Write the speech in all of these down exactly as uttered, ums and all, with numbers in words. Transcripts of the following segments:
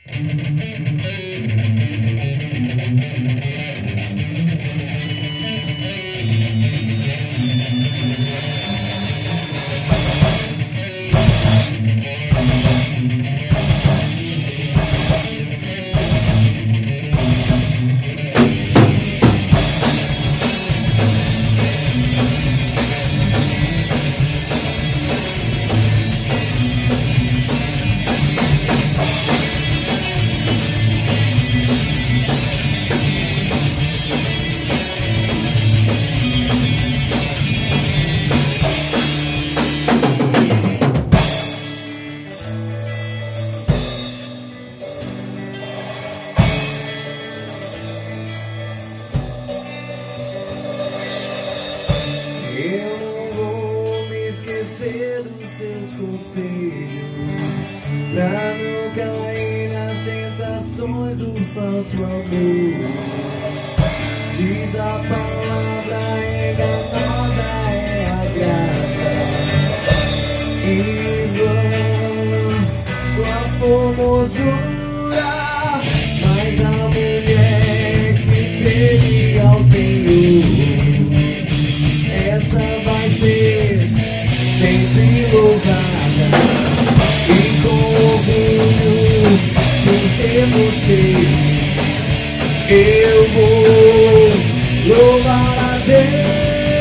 Eu não vou me esquecer dos seus conselhos, pra não cair nas tentações do falso amor. Diz a palavra enganosa é a graça, e vã sua formosura, mas a mulher que teve ao Senhor, essa vai ser sempre louvada, e com orgulho por ter você, eu vou louvar a Deus.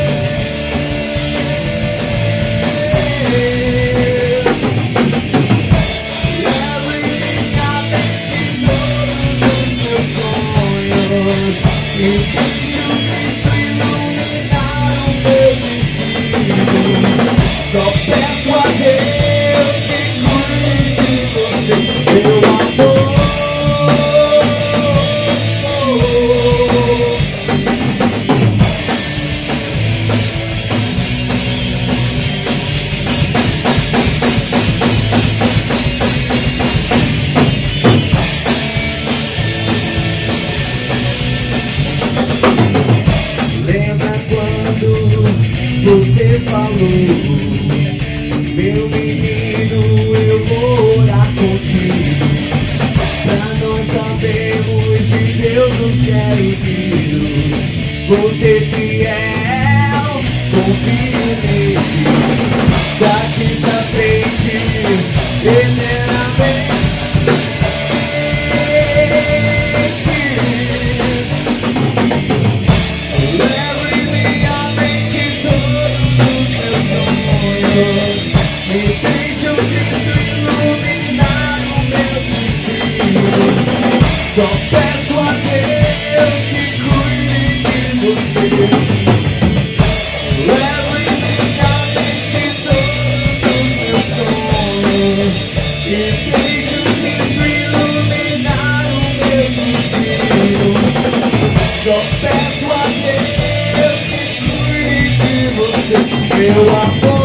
Leve a mente todos os meus sonhos, e deixo Cristo iluminar o meu destino. Só peço a Deus que cuide de você, meu amor. Lembra quando você falou: meu menino, eu vou orar contigo, pra nós sabermos se Deus nos quer filhos. Você fiel, confio nele, daqui pra frente, eternamente. Leve minha mente todos os meus sonhos, e deixa o Cristo iluminar o meu destino. Só peço a Deus que cuide de você. Leve minha mente todos os meus sonhos, e deixa o Cristo iluminar o meu destino. Só peço a Deus que cuide de você, meu amor.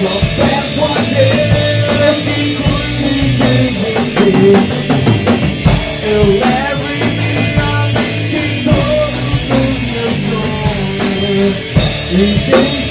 Só peço a Deus que cuide de você. Eu levo em minha mente todos os meus sonhos e deixo